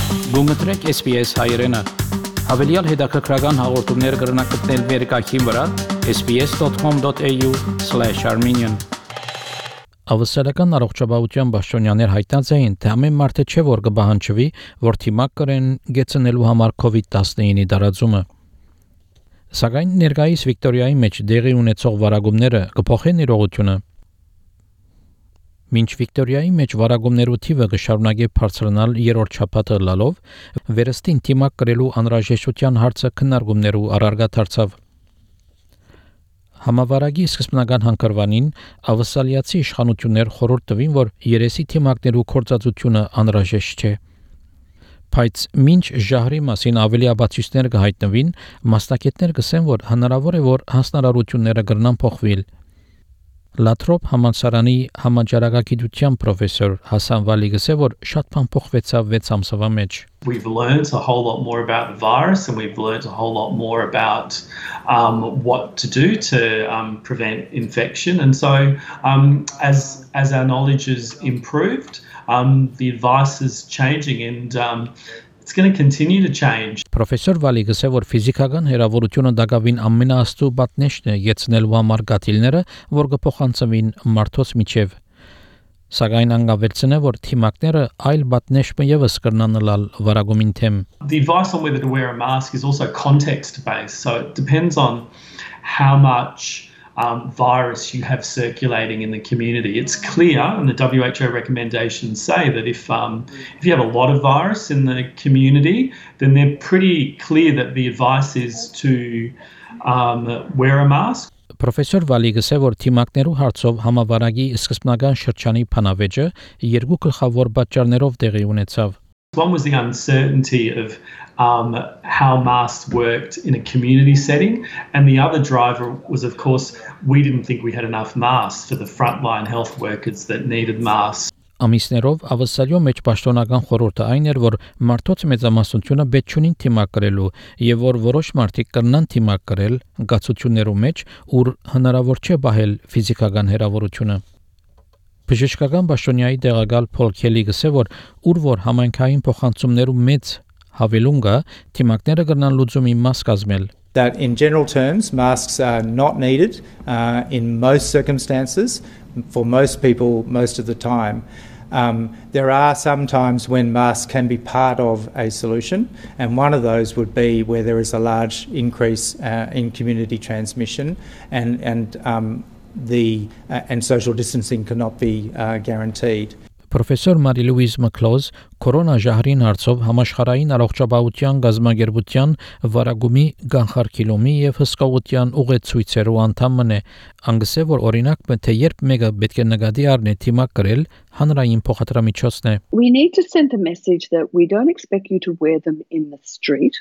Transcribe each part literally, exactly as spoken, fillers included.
Գումտրեք S B S հայերեն։ Հավելյալ հետաքրքրական հաղորդումներ կգրնակցնել վերկայքին վրա s b s dot com dot a u slash armenian Ավստրալիական առողջապահության պաշտոնյաներ հայտնած էին, թե ամեն մարդը չէ որ կբահանջվի, որ թիմակ կրեն գեցնելու համար COVID nineteen-ի տարածումը։ Սակայն ներկայիս Վիկտորիայի մեջ դեղի ունեցող վարագումները կփոխեն իրողությունը։ Մինչ Վիկտորիայի մեջ վարագումներու թիվը կշարունակի բարձրանալ երրորդ շաբաթը լալով, վերստին թիմակ կրելու անհրաժեշտության հարցը քննարկումներու առարգա դարձավ։ Համավարակի սկզբնական հանգրվանին ավստրալիացի իշխանություններ խորհուրդ տվին, որ երեսի թիմակներու կորցածությունը անհրաժեշտ չէ։ Բայց մինչ ժահրի մասին ավելի ապացույցներ կհայտնվին, մասնակիցներ կսեն, որ հնարավոր է, որ հանձնարարությունները կգրնան փոխվել։ Լատրոփ համալսարանի համաճարակագիտության պրոֆեսոր Հասան Վալի գսե, որ շատ բան փոխվեցավ վեց ամսվա մեջ։ We've learned a whole lot more about the virus and we've learned a whole lot more about um, what to do to um, prevent infection. And so um, as, as our knowledge has improved, um, the advice is changing and um, it's going to continue to change. Պրոֆեսոր Վալի գսե, որ ֆիզիկական հերավորությունը դակավին ամենաաստու պատնեշն է եցնելու համար գաթիլները, որ կփոխանցվին մարդոց միջև։ Սակայն անգավելցնե, որ թիմակները այլ պատնեշը եւս կրնան լալ վարագումին թեմ։ The advice on whether to wear a mask is also context based, so it depends on how much Um, virus you have circulating in the community. It's clear, and the W H O recommendations say that if um, if you have a lot of virus in the community, then they're pretty clear that the advice is to um, wear a mask. Պրոֆեսոր Վալի գսե, որ թիմակներու հարցով համավարակի սկզբնական շրջանի փանավեճը երկու գլխավոր պատճառներով տեղի ունեցավ։ One was the uncertainty of um, how masks worked in a community setting, and the other driver was, of course, we didn't think we had enough masks for the frontline health workers that needed masks. Ամիսներով ավսալյո մեջ պաշտոնական խորհուրդը այն էր, որ մարդոց մեծամասնությունը պետք չունին թիմակ կրելու, եւ որ որոշ մարդիկ կրնան թիմակ կրել գացություններու մեջ, ուր հնարավոր չէ բահել ֆիզիկական հերավորությունը։ Բժշկական պաշտոնյայի տեղակալ Փոլ Քելի գսե, որ ուր որ համայնքային փոխանցումներու մեծ հավելում կա, թիմակները կրնան լուծումի մաս կազմել։ That in general terms, masks are not needed uh, in most circumstances, for most people, most of the time. Um, there are some times when masks can be part of a solution, and one of those would be where there is a large increase uh, in community transmission and, and um, the uh, and social distancing cannot be uh, guaranteed. Պրոֆեսոր Մարի Լուիզ Մքլոզ կորոնա ժահրին հարցով համաշխարհային առողջապահության գազագերբության վարագումի կանխարգելումի եւ հսկողության ուղեցույցերու անդամն է, անգսե որ օրինակ թե երբ մեկը պետք է նկատի առնի թիմակ կրել հանրային փոխադրամիջոցն է. We need to send a message that we don't expect you to wear them in the street,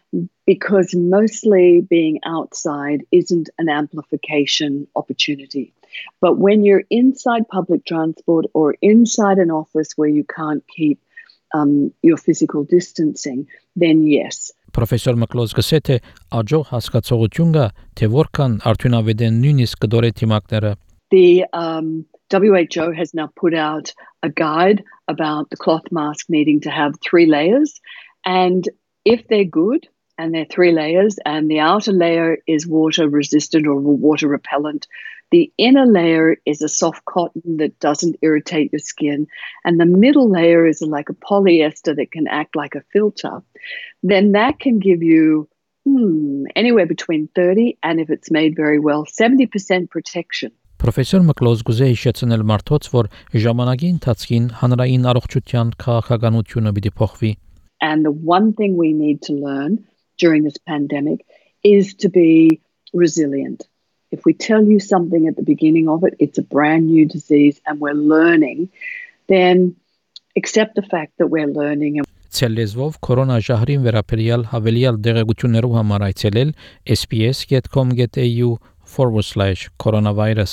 because mostly being outside isn't an amplification opportunity. But when you're inside public transport or inside an office where you can't keep um, your physical distancing, then yes. Պրոֆեսոր Մքլոզ գսե թե աջող հասկացողություն կա, թե որքան արդյունավետ են նույնիսկ կդորե թիմակները։ The um, W H O has now put out a guide about the cloth mask needing to have three layers, and if they're good, and they're three layers, and the outer layer is water resistant or water repellent. The inner layer is a soft cotton that doesn't irritate your skin, and the middle layer is like a polyester that can act like a filter. Then that can give you hmm, anywhere between thirty and, if it's made very well, seventy percent protection. Պրոֆեսոր Մքլոզ գուզե հիշեցնել մարդոց, որ ժամանակի ընթացքին հանրային առողջության քաղաքականությունը պիտի փոխվի. And the one thing we need to learn during this pandemic is to be resilient. If we tell you something at the beginning of it, it's a brand new disease and we're learning, then accept the fact that we're learning. Ցելեզվով կորոնա ժահրին վերաբերյալ հավելյալ դեղեցություններու համար այցելել s b s dot com dot a u forward slash coronavirus.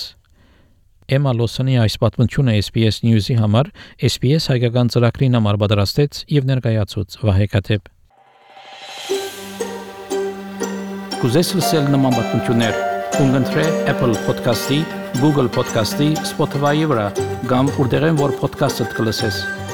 Էմա Լոսանի այս պատմությունը S B S News-ի համար S B S հայկական ծրագրին համար պատրաստեց եւ ներկայացուց Վահե Կատեփ. Կուզես լսել նման պատմություններ, կընտրե Apple Podcast-ի, Google Podcast-ի, Spotify-ի վրա, կամ որտեղեն որ podcast-ը կլսես։